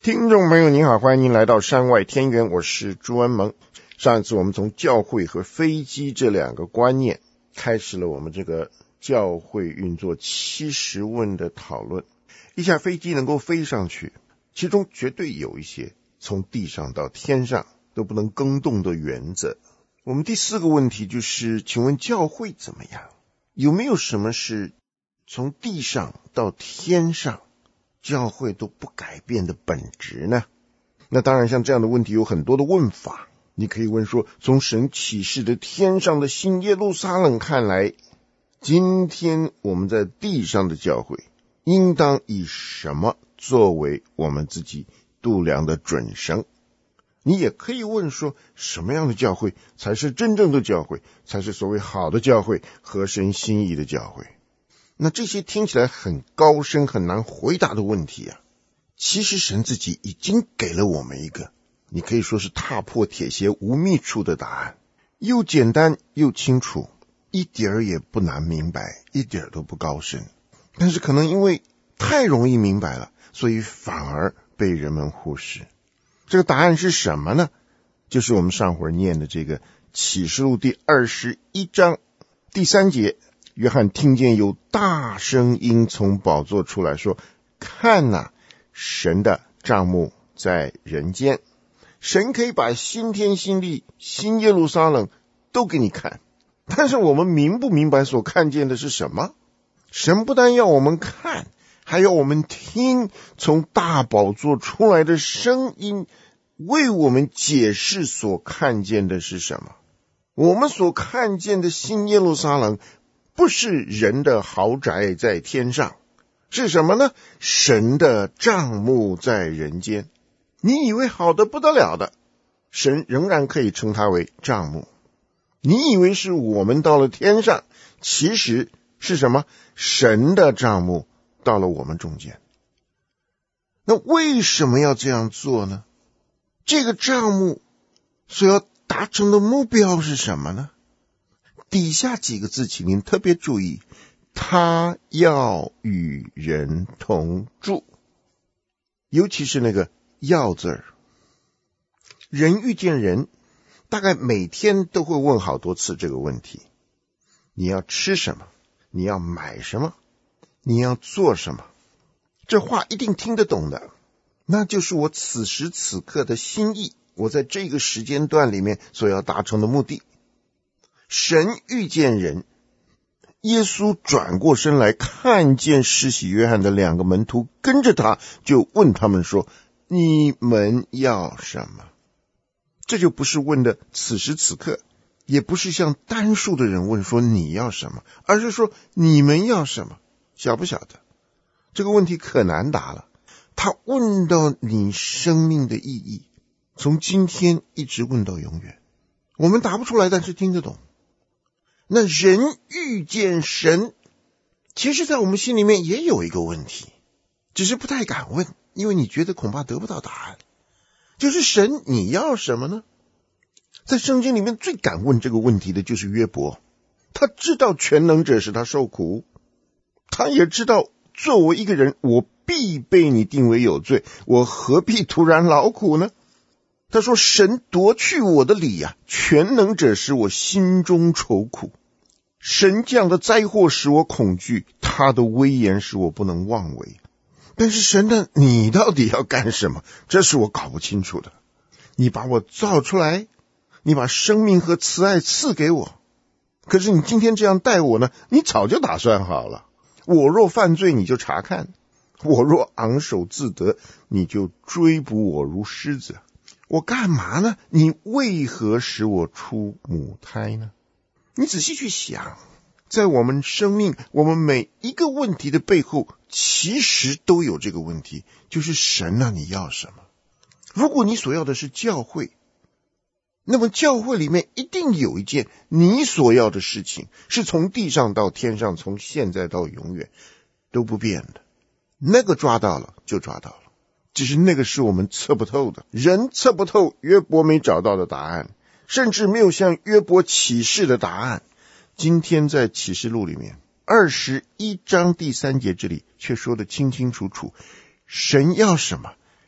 听众朋友您好，欢迎您来到山外天园，我是朱恩蒙。上一次我们从教会和飞机这两个观念开始了我们这个教会运作70问的讨论。一架飞机能够飞上去，其中绝对有一些从地上到天上都不能更动的原则。我们第4个问题就是，请问教会怎么样？有没有什么是从地上到天上教会都不改变的本质呢？那当然，像这样的问题有很多的问法。你可以问说，从神启示的天上的新耶路撒冷看来，今天我们在地上的教会应当以什么作为我们自己度量的准绳？你也可以问说，什么样的教会才是真正的教会，才是所谓好的教会，合神心意的教会？那这些听起来很高深很难回答的问题啊，其实神自己已经给了我们一个，你可以说是踏破铁鞋无觅处的答案，又简单又清楚，一点儿也不难明白，一点都不高深。但是可能因为太容易明白了，所以反而被人们忽视。这个答案是什么呢？就是我们上会儿念的这个启示录第21章第3节，约翰听见有大声音从宝座出来说，看哪，神的帐幕在人间。神可以把新天新地新耶路撒冷都给你看，但是我们明不明白所看见的是什么？神不但要我们看，还要我们听从大宝座出来的声音，为我们解释所看见的是什么。我们所看见的新耶路撒冷不是人的豪宅在天上，是什么呢？神的帐幕在人间。你以为好的不得了的，神仍然可以称它为帐幕。你以为是我们到了天上，其实是什么？神的帐幕到了我们中间。那为什么要这样做呢？这个帐幕所要达成的目标是什么呢？底下几个字请您特别注意，他要与人同住，尤其是那个要字儿。人遇见人，大概每天都会问好多次这个问题，你要吃什么？你要买什么？你要做什么？这话一定听得懂的，那就是我此时此刻的心意，我在这个时间段里面所要达成的目的。神遇见人，耶稣转过身来，看见施洗约翰的2个门徒跟着他，就问他们说，你们要什么？这就不是问的此时此刻，也不是像单数的人问说你要什么，而是说你们要什么？晓不晓得？这个问题可难答了，他问到你生命的意义，从今天一直问到永远。我们答不出来，但是听得懂。那人遇见神，其实在我们心里面也有一个问题，只是不太敢问，因为你觉得恐怕得不到答案。就是神你要什么呢？在圣经里面最敢问这个问题的就是约伯，他知道全能者使他受苦，他也知道作为一个人，我必被你定为有罪，我何必突然劳苦呢？他说，神夺去我的理啊，全能者使我心中愁苦，神降的灾祸使我恐惧，他的威严使我不能妄为。但是神呢，你到底要干什么？这是我搞不清楚的。你把我造出来，你把生命和慈爱赐给我，可是你今天这样待我呢，你早就打算好了。我若犯罪，你就查看；我若昂首自得，你就追捕我如狮子。我干嘛呢？你为何使我出母胎呢？你仔细去想，在我们生命，我们每一个问题的背后，其实都有这个问题，就是神啊，你要什么？如果你所要的是教会，那么教会里面一定有一件你所要的事情，是从地上到天上，从现在到永远都不变的。那个抓到了就抓到了，只是那个是我们测不透的，人测不透约伯没找到的答案，甚至没有向约伯启示的答案。今天在启示录里面21章第3节这里却说得清清楚楚，神要什么？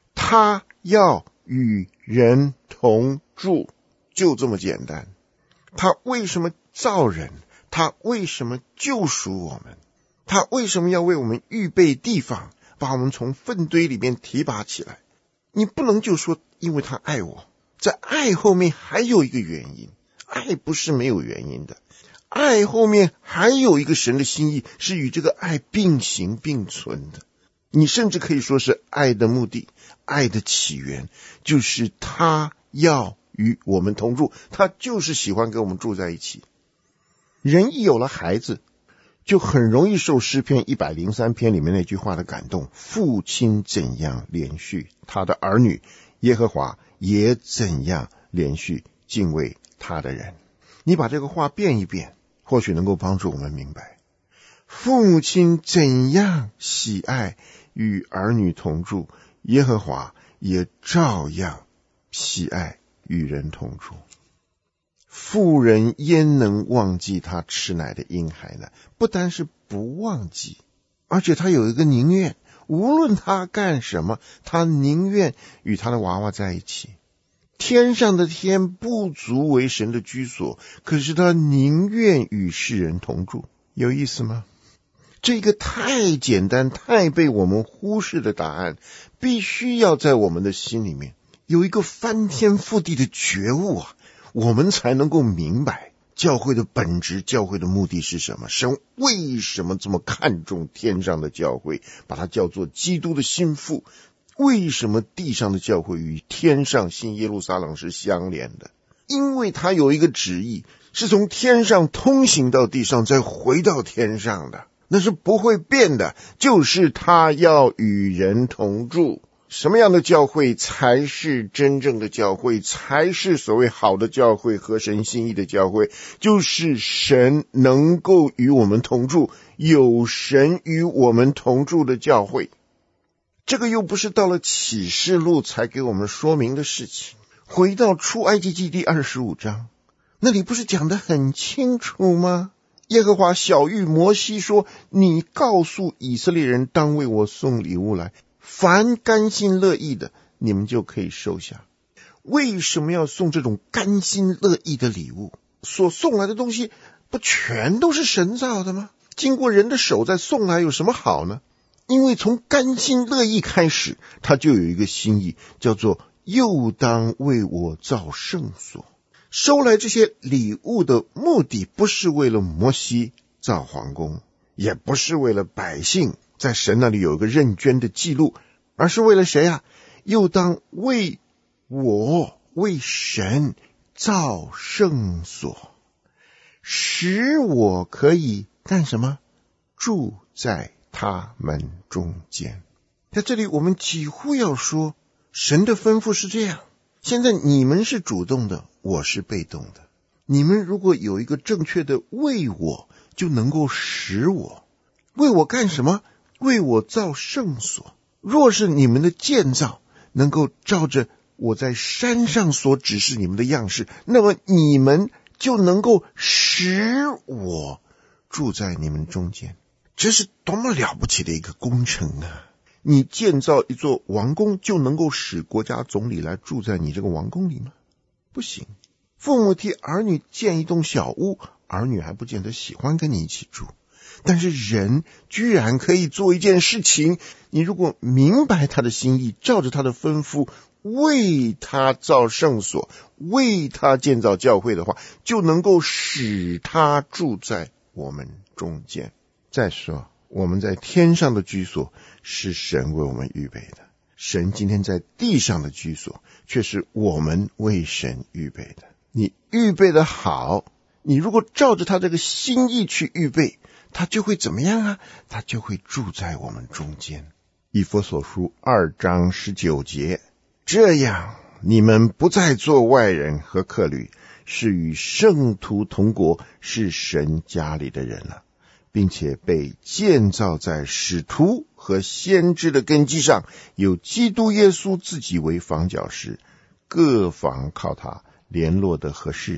他要与人同住，就这么简单。他为什么造人？他为什么救赎我们？他为什么要为我们预备地方，把我们从粪堆里面提拔起来？你不能就说因为他爱我，在爱后面还有一个原因，爱不是没有原因的，爱后面还有一个神的心意是与这个爱并行并存的。你甚至可以说是爱的目的，爱的起源，就是他要与我们同住，他就是喜欢跟我们住在一起。人一有了孩子，就很容易受诗篇103篇里面那句话的感动，父亲怎样连续他的儿女，耶和华也怎样连续敬畏他的人。你把这个话变一变，或许能够帮助我们明白，父母亲怎样喜爱与儿女同住，耶和华也照样喜爱与人同住。妇人焉能忘记他吃奶的婴孩呢？不单是不忘记，而且他有一个宁愿，无论他干什么，他宁愿与他的娃娃在一起。天上的天不足为神的居所，可是他宁愿与世人同住。有意思吗？这个太简单太被我们忽视的答案，必须要在我们的心里面有一个翻天覆地的觉悟啊，我们才能够明白教会的本质，教会的目的是什么，神为什么这么看重天上的教会，把它叫做基督的心腹，为什么地上的教会与天上新耶路撒冷是相连的？因为它有一个旨意，是从天上通行到地上，再回到天上的，那是不会变的，就是他要与人同住。什么样的教会才是真正的教会，才是所谓好的教会，合神心意的教会？就是神能够与我们同住，有神与我们同住的教会。这个又不是到了启示录才给我们说明的事情。回到出埃及记第25章，那里不是讲得很清楚吗？耶和华晓谕摩西说，你告诉以色列人当为我送礼物来，凡甘心乐意的，你们就可以收下。为什么要送这种甘心乐意的礼物？所送来的东西不全都是神造的吗？经过人的手再送来有什么好呢？因为从甘心乐意开始，他就有一个心意，叫做又当为我造圣所。收来这些礼物的目的，不是为了摩西造皇宫，也不是为了百姓在神那里有一个认捐的记录，而是为了谁啊？又当为我，为神造圣所，使我可以干什么？住在他们中间。在这里我们几乎要说，神的吩咐是这样，现在你们是主动的，我是被动的。你们如果有一个正确的为我，就能够使我。为我干什么？为我造圣所。若是你们的建造能够照着我在山上所指示你们的样式，那么你们就能够使我住在你们中间。这是多么了不起的一个工程啊！你建造一座王宫，就能够使国家总理来住在你这个王宫里吗？不行。父母替儿女建一栋小屋，儿女还不见得喜欢跟你一起住。但是人居然可以做一件事情，你如果明白他的心意，照着他的吩咐，为他造圣所，为他建造教会的话，就能够使他住在我们中间。再说，我们在天上的居所是神为我们预备的，神今天在地上的居所却是我们为神预备的。你预备的好，你如果照着他这个心意去预备，他就会怎么样啊？他就会住在我们中间。以弗所书2章19节，这样你们不再做外人和客旅，是与圣徒同国，是神家里的人了，并且被建造在使徒和先知的根基上，有基督耶稣自己为房角石，各房靠他联络的合适，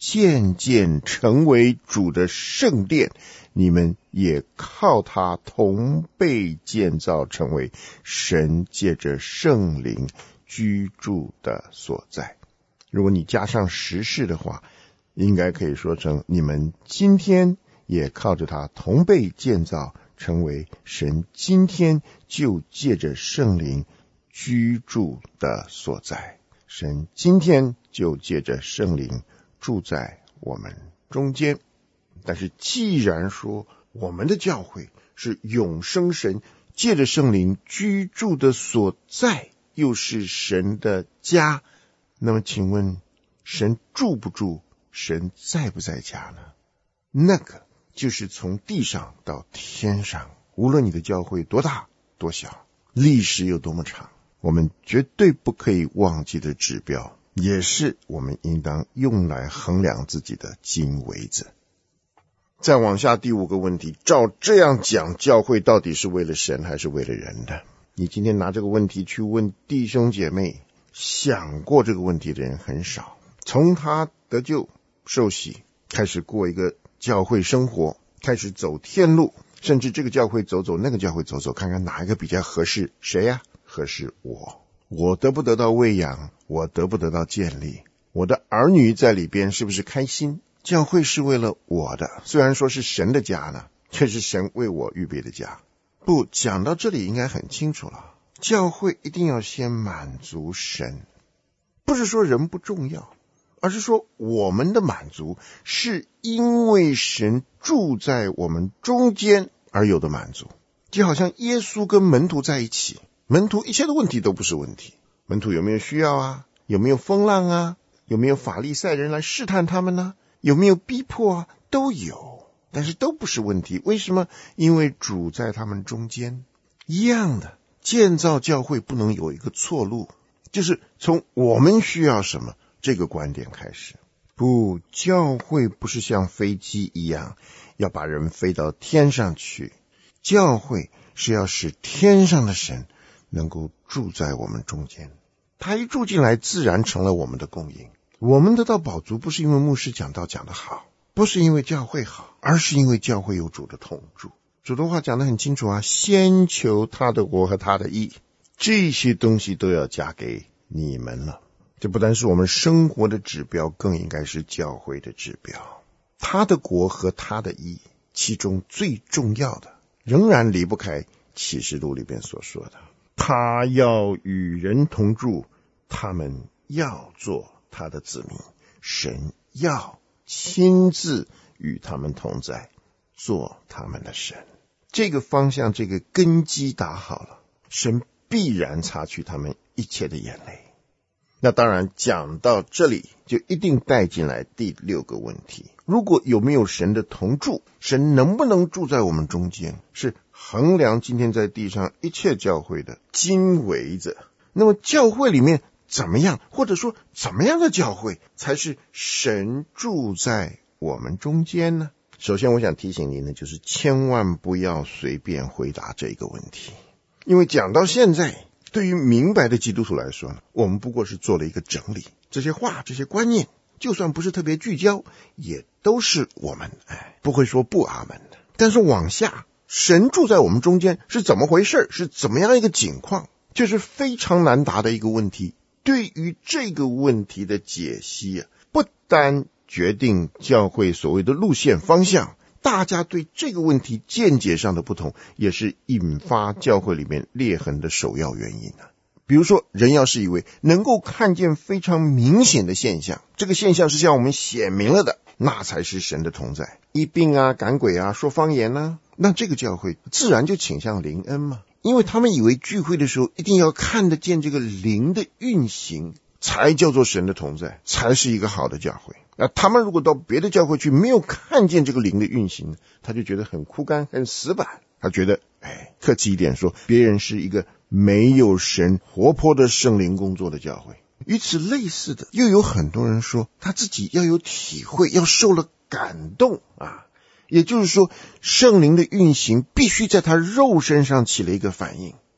渐渐成为主的圣殿，你们也靠它同被建造，成为神借着圣灵居住的所在。如果你加上时事的话，应该可以说成你们今天也靠着它同被建造，成为神今天就借着圣灵居住的所在。神今天就借着圣灵住在我们中间。但是既然说我们的教会是永生神借着圣灵居住的所在，又是神的家，那么请问神住不住，神在不在家呢？那个就是从地上到天上，无论你的教会多大多小，历史有多么长，我们绝对不可以忘记的指标，也是我们应当用来衡量自己的金围子。再往下第5个问题，照这样讲，教会到底是为了神还是为了人的？你今天拿这个问题去问弟兄姐妹，想过这个问题的人很少。从他得救受洗开始过一个教会生活，开始走天路，甚至这个教会走走，那个教会走走，看看哪一个比较合适。谁呀？合适我得不得到喂养，我得不得到建立，我的儿女在里边是不是开心？教会是为了我的，虽然说是神的家呢，却是神为我预备的家。不，讲到这里应该很清楚了，教会一定要先满足神，不是说人不重要，而是说我们的满足是因为神住在我们中间而有的满足。就好像耶稣跟门徒在一起，门徒一切的问题都不是问题。门徒有没有需要啊？有没有风浪啊？有没有法利赛人来试探他们呢？有没有逼迫啊？都有，但是都不是问题。为什么？因为主在他们中间。一样的，建造教会不能有一个错路，就是从我们需要什么这个观点开始。不，教会不是像飞机一样要把人飞到天上去，教会是要使天上的神能够住在我们中间。他一住进来，自然成了我们的供应。我们得到饱足，不是因为牧师讲道讲得好，不是因为教会好，而是因为教会有主的同住。主的话讲得很清楚啊，先求他的国和他的义，这些东西都要加给你们了。这不单是我们生活的指标，更应该是教会的指标。他的国和他的义，其中最重要的仍然离不开启示录里边所说的，他要与人同住，他们要做他的子民，神要亲自与他们同在，做他们的神。这个方向，这个根基打好了，神必然擦去他们一切的眼泪。那当然讲到这里，就一定带进来第6个问题，如果有没有神的同住，神能不能住在我们中间，是衡量今天在地上一切教会的金围子。那么教会里面怎么样，或者说怎么样的教会才是神住在我们中间呢？首先我想提醒您的就是千万不要随便回答这个问题，因为讲到现在，对于明白的基督徒来说呢，我们不过是做了一个整理，这些话这些观念就算不是特别聚焦，也都是我们不会说不阿门的。但是往下，神住在我们中间是怎么回事，是怎么样一个情况，就是非常难答的一个问题。对于这个问题的解析不单决定教会所谓的路线方向，大家对这个问题见解上的不同，也是引发教会里面裂痕的首要原因啊。比如说，人要是以为能够看见非常明显的现象，这个现象是向我们显明了的，那才是神的同在。医病啊，赶鬼啊，说方言啊，那这个教会自然就倾向灵恩嘛。因为他们以为聚会的时候一定要看得见这个灵的运行，才叫做神的同在，才是一个好的教会。他们如果到别的教会去，没有看见这个灵的运行，他就觉得很枯干很死板，他觉得客气一点说，别人是一个没有神活泼的圣灵工作的教会。与此类似的，又有很多人说他自己要有体会，要受了感动啊，也就是说圣灵的运行必须在他肉身上起了一个反应。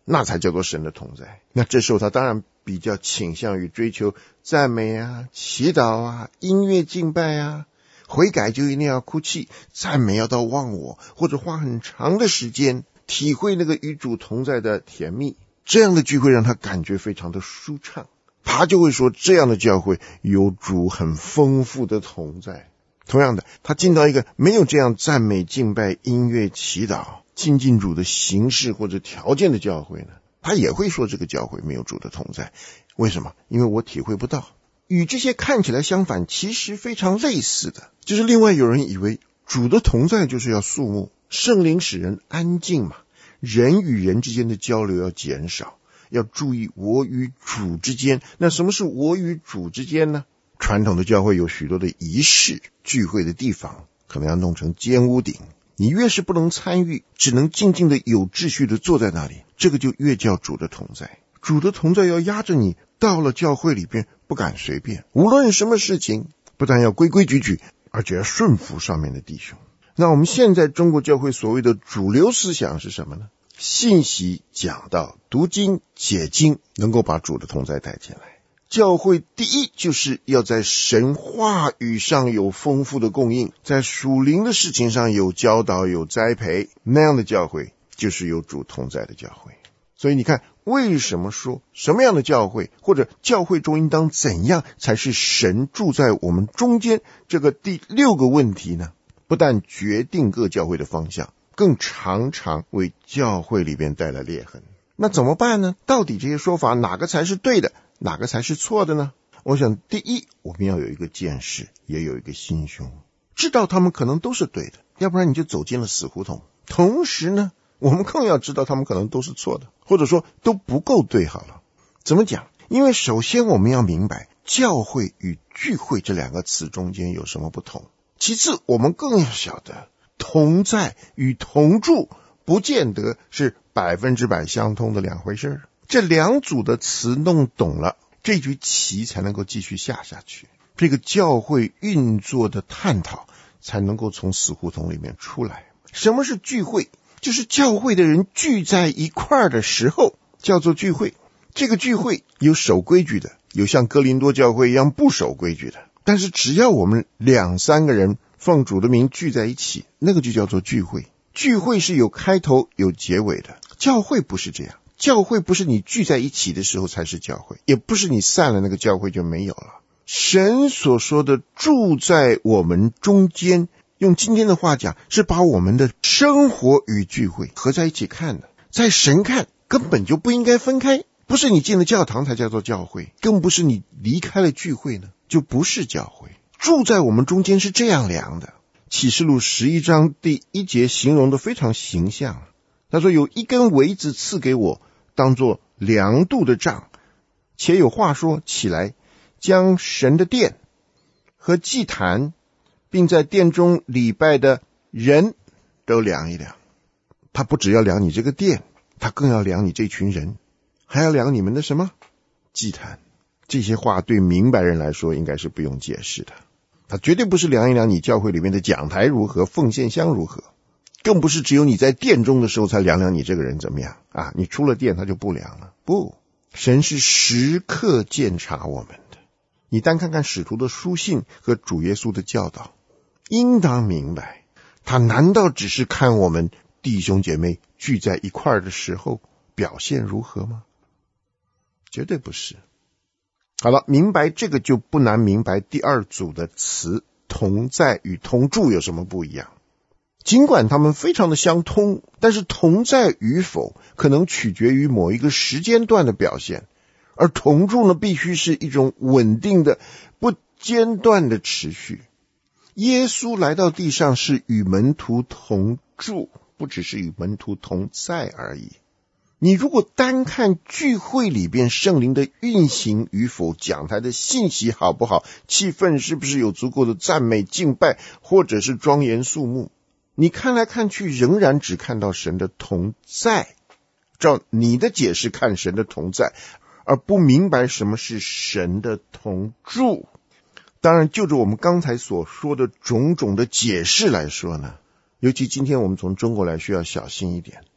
那才叫做神的同在。那这时候他当然比较倾向于追求赞美啊、祈祷啊、音乐敬拜啊，悔改就一定要哭泣，赞美要到忘我，或者花很长的时间体会那个与主同在的甜蜜。这样的聚会让他感觉非常的舒畅，他就会说这样的教会有主很丰富的同在。同样的，他进到一个没有这样赞美、敬拜、音乐、祈祷、亲近主的形式或者条件的教会呢，他也会说这个教会没有主的同在。为什么？因为我体会不到。与这些看起来相反，其实非常类似的，就是另外有人以为主的同在就是要肃穆，圣灵使人安静嘛，人与人之间的交流要减少，要注意我与主之间。那什么是我与主之间呢？传统的教会有许多的仪式，聚会的地方可能要弄成尖屋顶，你越是不能参与，只能静静的有秩序的坐在那里，这个就越叫主的同在。主的同在要压着你，到了教会里边不敢随便，无论什么事情不但要规规矩矩，而且要顺服上面的弟兄。那我们现在中国教会所谓的主流思想是什么呢？信息、讲道、读经、解经，能够把主的同在带进来。教会第一就是要在神话语上有丰富的供应，在属灵的事情上有教导、有栽培，那样的教会就是有主同在的教会。所以你看，为什么说什么样的教会，或者教会中应当怎样才是神住在我们中间，这个第6个问题呢，不但决定各教会的方向，更常常为教会里边带来裂痕。那怎么办呢？到底这些说法哪个才是对的，哪个才是错的呢？我想第一，我们要有一个见识，也有一个心胸，知道他们可能都是对的，要不然你就走进了死胡同。同时呢，我们更要知道他们可能都是错的，或者说都不够对好了。怎么讲？因为首先我们要明白教会与聚会这2个词中间有什么不同，其次我们更要晓得同在与同住不见得是100%相通的2回事。这2组的词弄懂了，这局棋才能够继续下去，这个教会运作的探讨才能够从死胡同里面出来。什么是聚会？就是教会的人聚在一块儿的时候叫做聚会。这个聚会有守规矩的，有像哥林多教会一样不守规矩的，但是只要我们2-3个人奉主的名聚在一起，那个就叫做聚会。聚会是有开头有结尾的，教会不是这样。教会不是你聚在一起的时候才是教会，也不是你散了那个教会就没有了。神所说的住在我们中间，用今天的话讲，是把我们的生活与聚会合在一起看的。在神看根本就不应该分开，不是你进了教堂才叫做教会，更不是你离开了聚会呢就不是教会。住在我们中间是这样量的。启示录11章第1节形容的非常形象，他说有1根苇子赐给我，当作量度的杖，且有话说，起来将神的殿和祭坛并在殿中礼拜的人都量一量。他不只要量你这个殿，他更要量你这群人，还要量你们的什么祭坛。这些话对明白人来说应该是不用解释的。他绝对不是量一量你教会里面的讲台如何，奉献箱如何，更不是只有你在殿中的时候才量量你这个人怎么样啊！你出了殿他就不量了。不，神是时刻鉴察我们的。你单看看使徒的书信和主耶稣的教导，应当明白，他难道只是看我们弟兄姐妹聚在一块儿的时候表现如何吗？绝对不是。好了，明白这个就不难明白第2组的词同在与同住有什么不一样。尽管它们非常的相通，但是同在与否可能取决于某一个时间段的表现，而同住呢，必须是一种稳定的不间断的持续。耶稣来到地上是与门徒同住，不只是与门徒同在而已。你如果单看聚会里边圣灵的运行与否，讲台的信息好不好，气氛是不是有足够的赞美敬拜，或者是庄严肃穆，你看来看去仍然只看到神的同在，照你的解释看神的同在，而不明白什么是神的同住。当然就着我们刚才所说的种种的解释来说呢，尤其今天我们从中国来需要小心一点。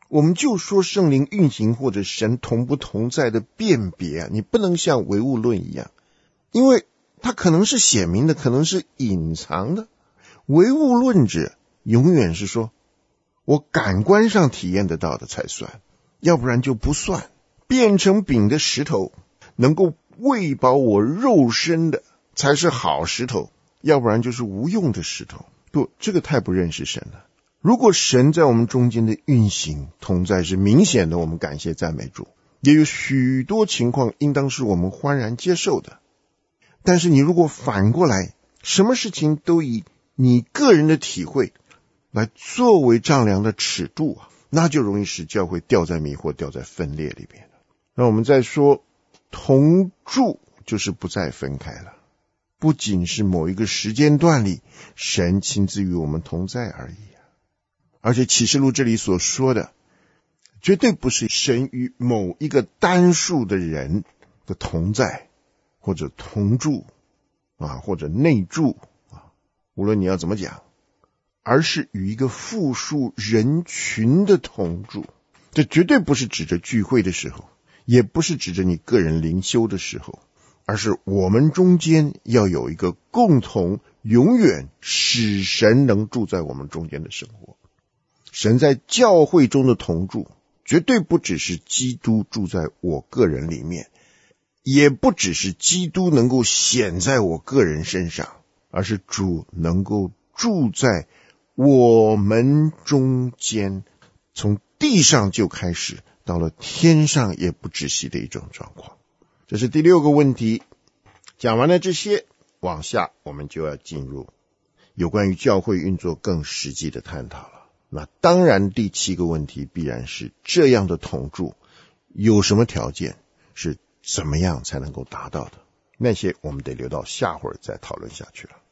我们就说圣灵运行或者神同不同在的辨别啊，你不能像唯物论一样，因为它可能是显明的，可能是隐藏的。唯物论者永远是说我感官上体验得到的才算，要不然就不算。变成饼的石头能够喂饱我肉身的才是好石头，要不然就是无用的石头。不，这个太不认识神了。如果神在我们中间的运行同在是明显的，我们感谢赞美主，也有许多情况应当是我们欢然接受的。但是你如果反过来，什么事情都以你个人的体会来作为丈量的尺度啊，那就容易使教会掉在迷惑，掉在分裂里边了。那我们再说同住，就是不再分开了，不仅是某一个时间段里神亲自与我们同在而已啊，而且启示录这里所说的绝对不是神与某一个单数的人的同在或者同住啊，或者内住啊，无论你要怎么讲，而是与一个复数人群的同住。这绝对不是指着聚会的时候，也不是指着你个人灵修的时候，而是我们中间要有一个共同永远使神能住在我们中间的生活。神在教会中的同住绝对不只是基督住在我个人里面，也不只是基督能够显在我个人身上，而是主能够住在我们中间，从地上就开始，到了天上也不止息的一种状况。这是第6个问题。讲完了这些，往下我们就要进入有关于教会运作更实际的探讨了。那当然第7个问题必然是这样的同住有什么条件，是怎么样才能够达到的，那些我们得留到下会儿再讨论下去了。